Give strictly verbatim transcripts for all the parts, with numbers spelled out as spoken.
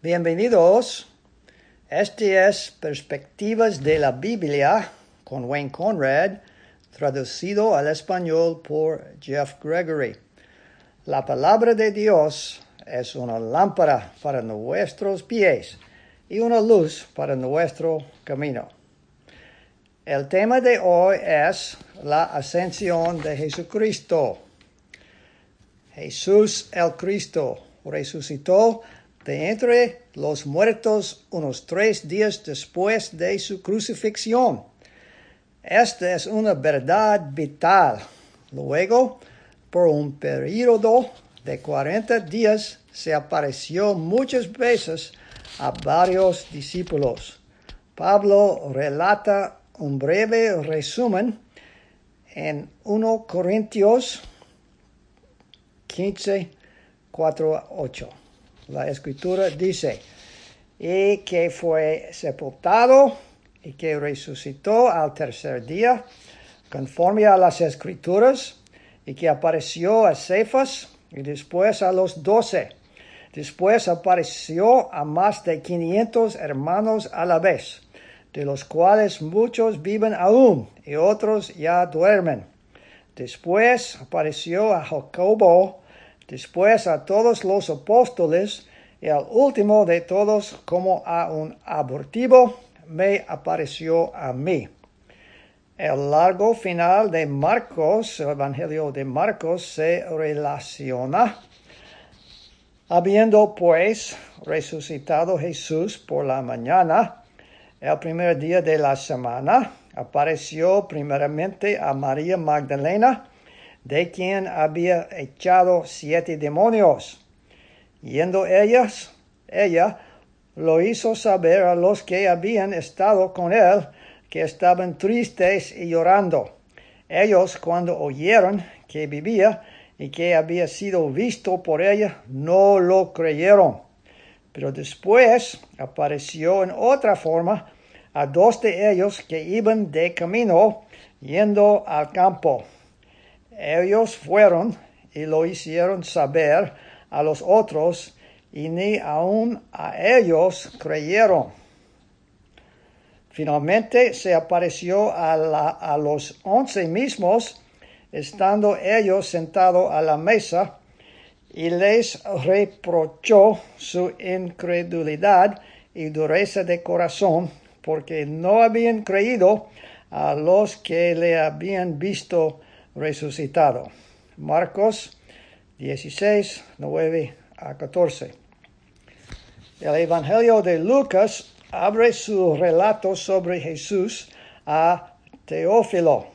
Bienvenidos. Este es Perspectivas de la Biblia con Wayne Conrad, traducido al español por Jeff Gregory. La palabra de Dios es una lámpara para nuestros pies y una luz para nuestro camino. El tema de hoy es la ascensión de Jesucristo. Jesús el Cristo resucitó de entre los muertos unos tres días después de su crucifixión. Esta es una verdad vital. Luego, por un periodo de cuarenta días, se apareció muchas veces a varios discípulos. Pablo relata un breve resumen en primera Corintios quince, cuatro a ocho. La Escritura dice, y que fue sepultado y que resucitó al tercer día, conforme a las Escrituras, y que apareció a Cefas y después a los doce. Después apareció a más de quinientos hermanos a la vez, de los cuales muchos viven aún y otros ya duermen. Después apareció a Jacobo, después a todos los apóstoles, y al último de todos, como a un abortivo, me apareció a mí. El largo final de Marcos, el Evangelio de Marcos, se relaciona. Habiendo pues resucitado Jesús por la mañana, el primer día de la semana, apareció primeramente a María Magdalena, de quien había echado siete demonios. Yendo ellas, ella lo hizo saber a los que habían estado con él, que estaban tristes y llorando. Ellos, cuando oyeron que vivía y que había sido visto por ella, no lo creyeron. Pero después apareció en otra forma a dos de ellos que iban de camino, yendo al campo. Ellos fueron y lo hicieron saber a los otros, y ni aun a ellos creyeron. Finalmente se apareció a, la, a los once mismos, estando ellos sentados a la mesa, y les reprochó su incredulidad y dureza de corazón, porque no habían creído a los que le habían visto resucitado. Marcos dieciséis, nueve a catorce. El Evangelio de Lucas abre su relato sobre Jesús a Teófilo.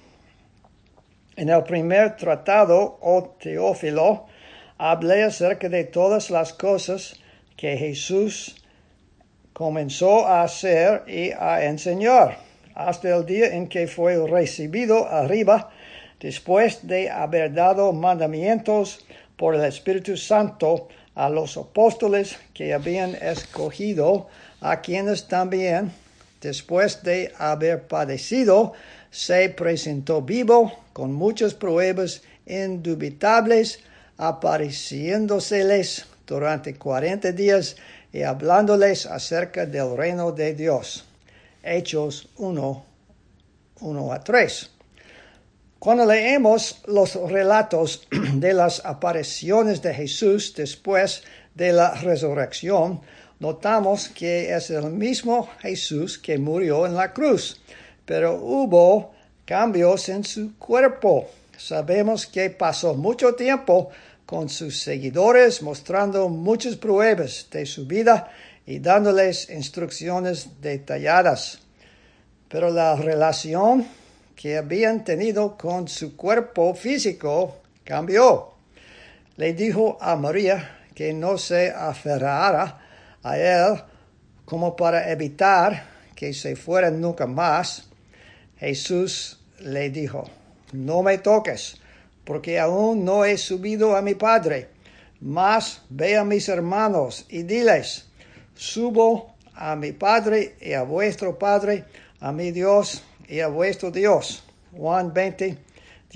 En el primer tratado, oh Teófilo, hablé acerca de todas las cosas que Jesús comenzó a hacer y a enseñar, hasta el día en que fue recibido arriba, después de haber dado mandamientos por el Espíritu Santo a los apóstoles que habían escogido, a quienes también, después de haber padecido, se presentó vivo con muchas pruebas indubitables, apareciéndoseles durante cuarenta días y hablándoles acerca del reino de Dios. Hechos uno, uno a tres. Cuando leemos los relatos de las apariciones de Jesús después de la resurrección, notamos que es el mismo Jesús que murió en la cruz, pero hubo cambios en su cuerpo. Sabemos que pasó mucho tiempo con sus seguidores, mostrando muchas pruebas de su vida y dándoles instrucciones detalladas. Pero la relación que habían tenido con su cuerpo físico cambió. Le dijo a María que no se aferrara a él como para evitar que se fuera nunca más. Jesús le dijo, no me toques, porque aún no he subido a mi Padre, mas ve a mis hermanos y diles, subo a mi Padre y a vuestro Padre, a mi Dios y a vuestro Dios. Juan veinte,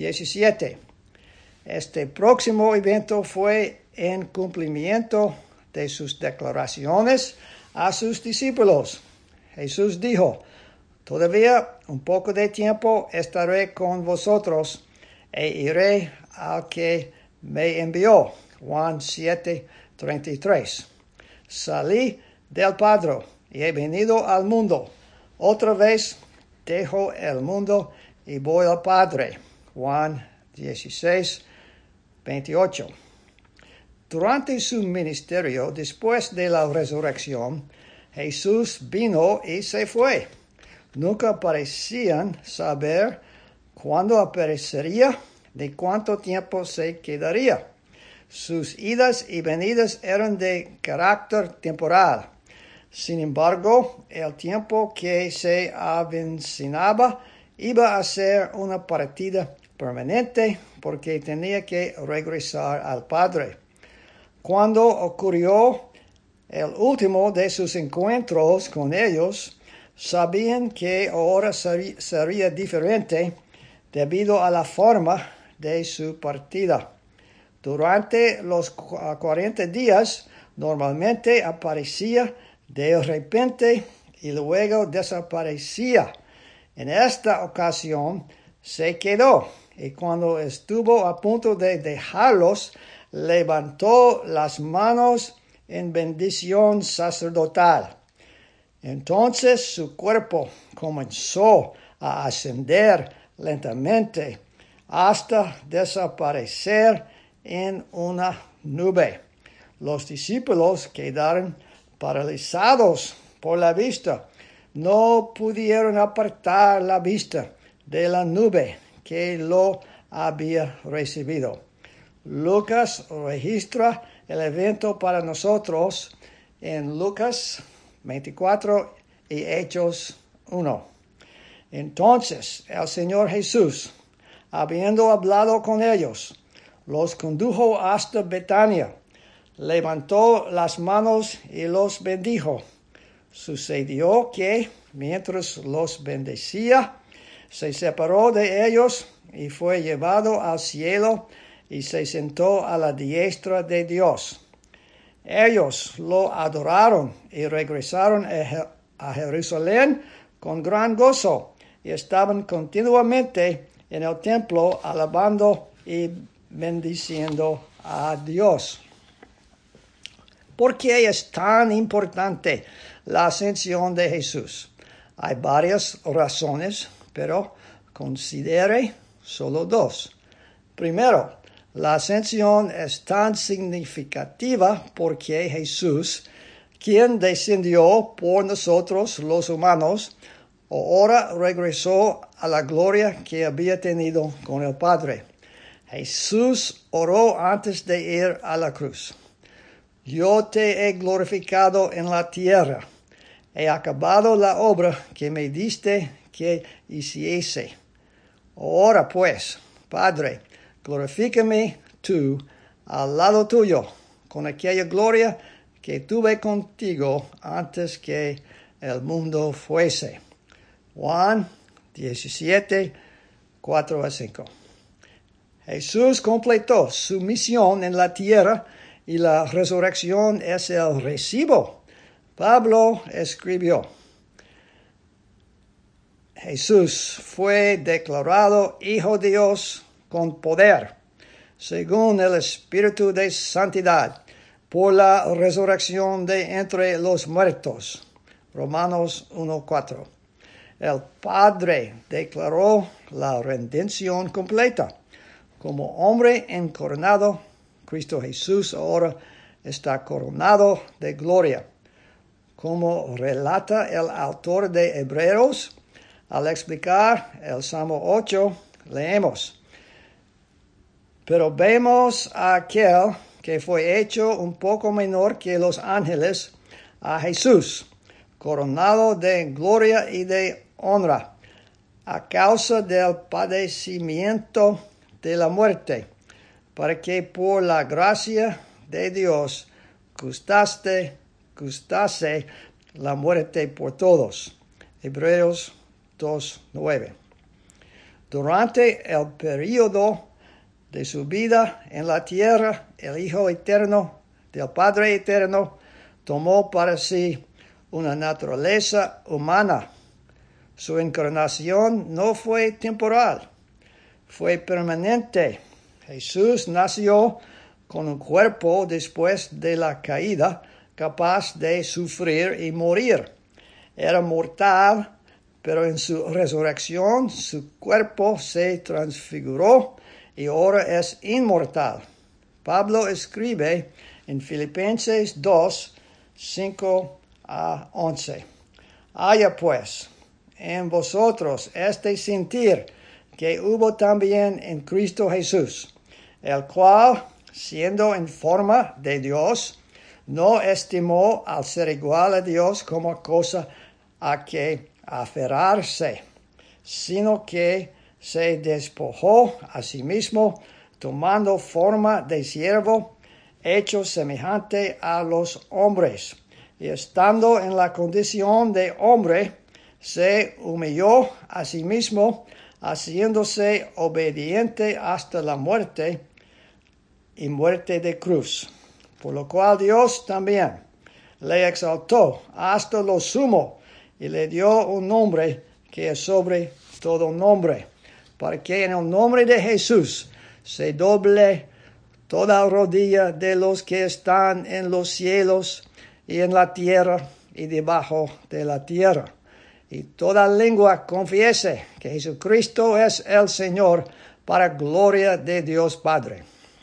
diecisiete. Este próximo evento fue en cumplimiento de sus declaraciones a sus discípulos. Jesús dijo, todavía un poco de tiempo estaré con vosotros e iré al que me envió. Juan siete, treinta y tres. Salí del Padre y he venido al mundo. Otra vez dejo el mundo y voy al Padre. Juan dieciséis, veintiocho. Durante su ministerio, después de la resurrección, Jesús vino y se fue. Nunca parecían saber cuándo aparecería ni cuánto tiempo se quedaría. Sus idas y venidas eran de carácter temporal. Sin embargo, el tiempo que se avecinaba iba a ser una partida permanente porque tenía que regresar al Padre. Cuando ocurrió el último de sus encuentros con ellos, sabían que ahora sería diferente debido a la forma de su partida. Durante los cuarenta días, normalmente aparecía de repente y luego desaparecía. En esta ocasión se quedó y cuando estuvo a punto de dejarlos, levantó las manos en bendición sacerdotal. Entonces su cuerpo comenzó a ascender lentamente hasta desaparecer en una nube. Los discípulos quedaron paralizados por la vista. No pudieron apartar la vista de la nube que lo había recibido. Lucas registra el evento para nosotros en Lucas veinticuatro y Hechos uno. Entonces el Señor Jesús, habiendo hablado con ellos, los condujo hasta Betania, levantó las manos y los bendijo. Sucedió que, mientras los bendecía, se separó de ellos y fue llevado al cielo y se sentó a la diestra de Dios. Ellos lo adoraron y regresaron a Jerusalén con gran gozo y estaban continuamente en el templo alabando y bendiciendo a Dios. ¿Por qué es tan importante la ascensión de Jesús? Hay varias razones, pero considere solo dos. Primero, la ascensión es tan significativa porque Jesús, quien descendió por nosotros los humanos, ahora regresó a la gloria que había tenido con el Padre. Jesús oró antes de ir a la cruz. Yo te he glorificado en la tierra. He acabado la obra que me diste que hiciese. Ahora pues, Padre, glorifícame tú al lado tuyo, con aquella gloria que tuve contigo antes que el mundo fuese. Juan diecisiete, cuatro a cinco. Jesús completó su misión en la tierra y la resurrección es el recibo. Pablo escribió, Jesús fue declarado Hijo de Dios con poder, según el Espíritu de Santidad, por la resurrección de entre los muertos. Romanos uno, cuatro. El Padre declaró la redención completa. Como hombre encarnado, Cristo Jesús ahora está coronado de gloria. Como relata el autor de Hebreos, al explicar el Salmo ocho, leemos, pero vemos a aquel que fue hecho un poco menor que los ángeles, a Jesús, coronado de gloria y de honra, a causa del padecimiento de la muerte, para que por la gracia de Dios gustase, gustase la muerte por todos. Hebreos dos, nueve. Durante el periodo de su vida en la tierra, el Hijo Eterno del Padre Eterno, tomó para sí una naturaleza humana. Su encarnación no fue temporal, fue permanente. Jesús nació con un cuerpo después de la caída, capaz de sufrir y morir. Era mortal, pero en su resurrección su cuerpo se transfiguró y ahora es inmortal. Pablo escribe en Filipenses dos, cinco a once. Haya pues en vosotros este sentir que hubo también en Cristo Jesús, el cual, siendo en forma de Dios, no estimó al ser igual a Dios como cosa a que aferrarse, sino que se despojó a sí mismo, tomando forma de siervo, hecho semejante a los hombres, y estando en la condición de hombre, se humilló a sí mismo, haciéndose obediente hasta la muerte y muerte de cruz. Por lo cual Dios también le exaltó hasta lo sumo y le dio un nombre que es sobre todo nombre, para que en el nombre de Jesús se doble toda rodilla de los que están en los cielos y en la tierra y debajo de la tierra, y toda lengua confiese que Jesucristo es el Señor, para gloria de Dios Padre.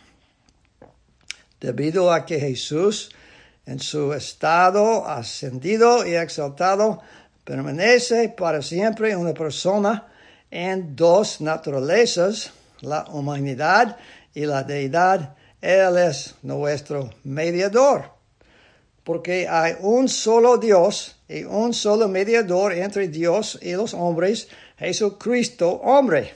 Debido a que Jesús, en su estado ascendido y exaltado, permanece para siempre una persona en dos naturalezas, la humanidad y la deidad, Él es nuestro mediador. Porque hay un solo Dios y un solo mediador entre Dios y los hombres, Jesucristo hombre.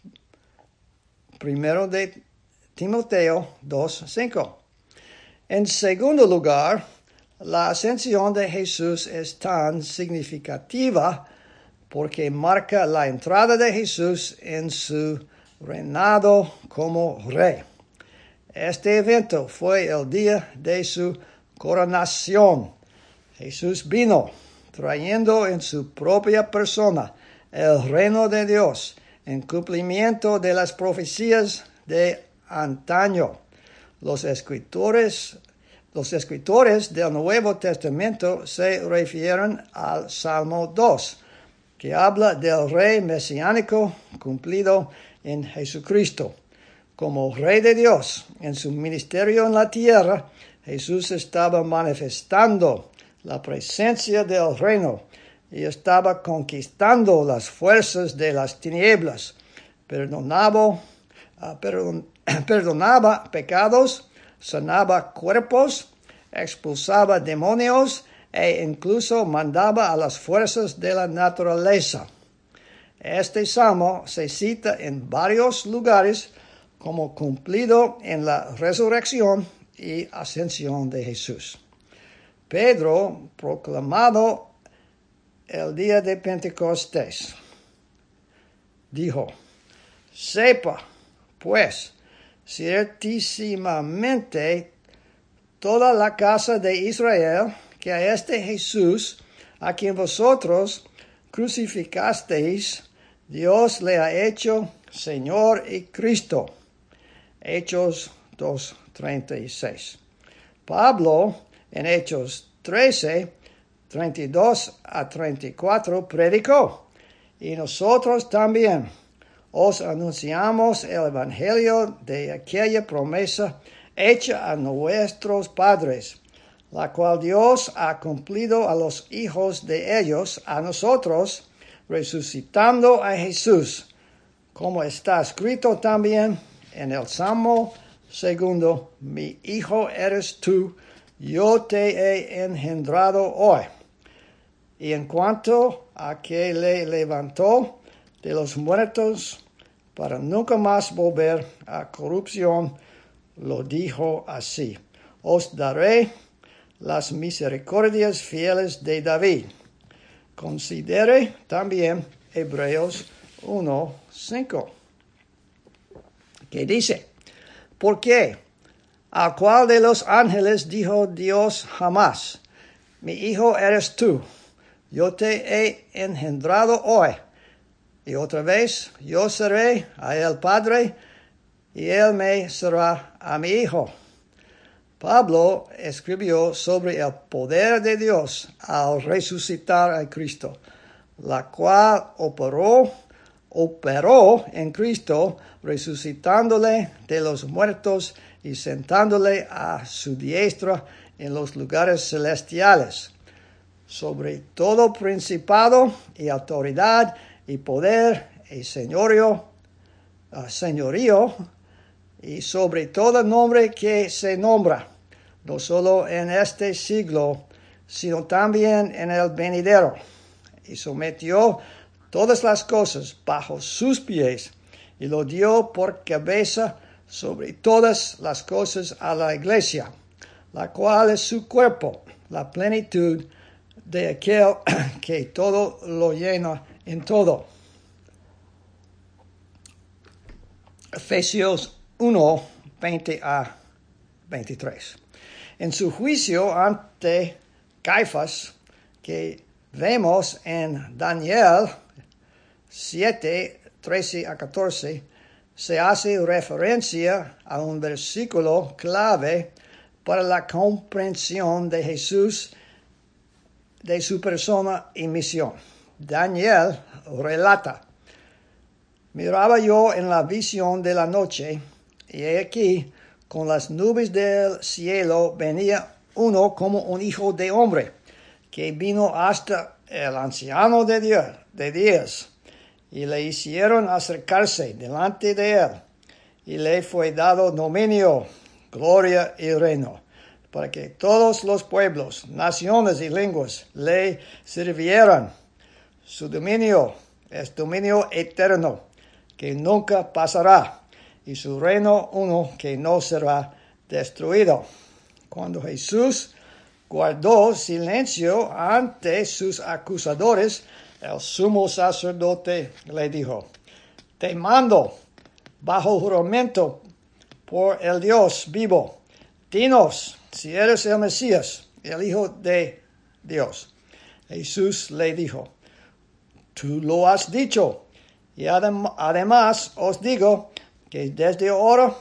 Primero de Timoteo dos, cinco. En segundo lugar, la ascensión de Jesús es tan significativa porque marca la entrada de Jesús en su reinado como rey. Este evento fue el día de su coronación. Jesús vino trayendo en su propia persona el reino de Dios en cumplimiento de las profecías de antaño. Los escritores, los escritores del Nuevo Testamento se refieren al Salmo dos, que habla del rey mesiánico cumplido en Jesucristo. Como Rey de Dios, en su ministerio en la tierra, Jesús estaba manifestando la presencia del reino y estaba conquistando las fuerzas de las tinieblas, perdonaba, uh, perdon, perdonaba pecados, sanaba cuerpos, expulsaba demonios e incluso mandaba a las fuerzas de la naturaleza. Este salmo se cita en varios lugares como cumplido en la resurrección y ascensión de Jesús. Pedro, proclamado el día de Pentecostés, dijo: sepa, pues, ciertísimamente toda la casa de Israel, que a este Jesús, a quien vosotros crucificasteis, Dios le ha hecho Señor y Cristo. Hechos dos, treinta y seis. Pablo, en Hechos trece, treinta y dos a treinta y cuatro, predicó: y nosotros también os anunciamos el evangelio de aquella promesa hecha a nuestros padres, la cual Dios ha cumplido a los hijos de ellos, a nosotros, resucitando a Jesús, como está escrito también en el Salmo segundo: mi hijo eres tú, yo te he engendrado hoy. Y en cuanto a que le levantó de los muertos para nunca más volver a corrupción, lo dijo así: os daré las misericordias fieles de David. Considere también Hebreos uno, cinco, que dice: porque ¿A cuál de los ángeles dijo Dios jamás: mi hijo eres tú, yo te he engendrado hoy? Y otra vez, yo seré a él padre, y él me será a mi hijo. Pablo escribió sobre el poder de Dios al resucitar a Cristo, la cual operó, operó en Cristo, resucitándole de los muertos y sentándole a su diestra en los lugares celestiales, sobre todo principado y autoridad y poder y señorío, uh, señorío, y sobre todo nombre que se nombra, no solo en este siglo, sino también en el venidero, y sometió todas las cosas bajo sus pies, y lo dio por cabeza sobre todas las cosas a la iglesia, la cual es su cuerpo, la plenitud de aquel que todo lo llena en todo. Efesios uno, veinte a veintitrés. En su juicio ante Caifás, que vemos en Daniel siete, trece a catorce, se hace referencia a un versículo clave para la comprensión de Jesús, de su persona y misión. Daniel relata: miraba yo en la visión de la noche, y he aquí, con las nubes del cielo venía uno como un hijo de hombre, que vino hasta el anciano de Dios, de Dios, y le hicieron acercarse delante de él, y le fue dado dominio, gloria y reino, para que todos los pueblos, naciones y lenguas le sirvieran. Su dominio es dominio eterno, que nunca pasará, y su reino uno que no será destruido. Cuando Jesús guardó silencio ante sus acusadores, el sumo sacerdote le dijo: te mando, bajo juramento por el Dios vivo, dinos si eres el Mesías, el Hijo de Dios. Jesús le dijo: tú lo has dicho, y adem- además os digo que desde ahora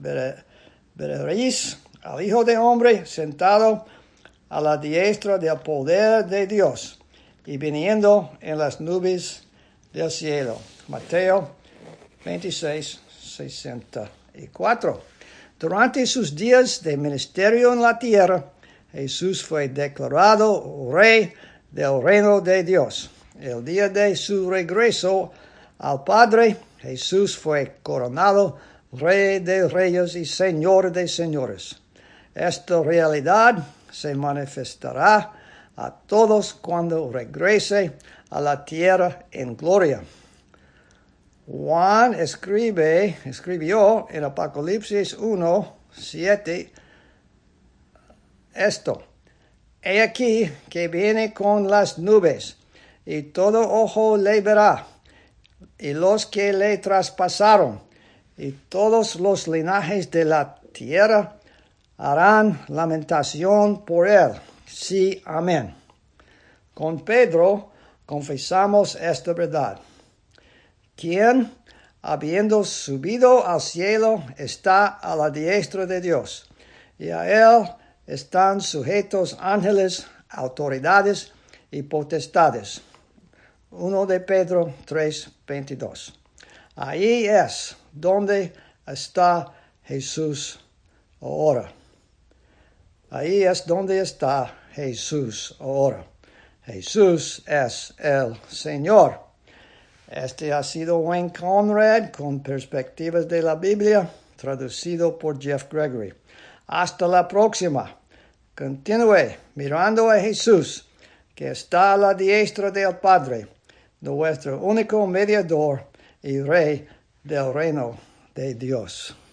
veréis al Hijo de Hombre sentado a la diestra del poder de Dios y viniendo en las nubes del cielo. Mateo veintiséis, sesenta y cuatro. Durante sus días de ministerio en la tierra, Jesús fue declarado Rey del reino de Dios. El día de su regreso al Padre, Jesús fue coronado Rey de reyes y Señor de señores. Esta realidad se manifestará a todos cuando regrese a la tierra en gloria. Juan escribe, escribió en Apocalipsis uno, siete esto: he aquí que viene con las nubes, y todo ojo le verá, y los que le traspasaron, y todos los linajes de la tierra harán lamentación por él. Sí, amén. Con Pedro confesamos esta verdad: quien, habiendo subido al cielo, está a la diestra de Dios, y a él están sujetos ángeles, autoridades y potestades. uno de Pedro tres, veintidós. Ahí es donde está Jesús ahora. Ahí es donde está Jesús ahora. Jesús es el Señor. Este ha sido Wayne Conrad con Perspectivas de la Biblia, traducido por Jeff Gregory. Hasta la próxima. Continúe mirando a Jesús, que está a la diestra del Padre, nuestro único mediador y Rey del reino de Dios.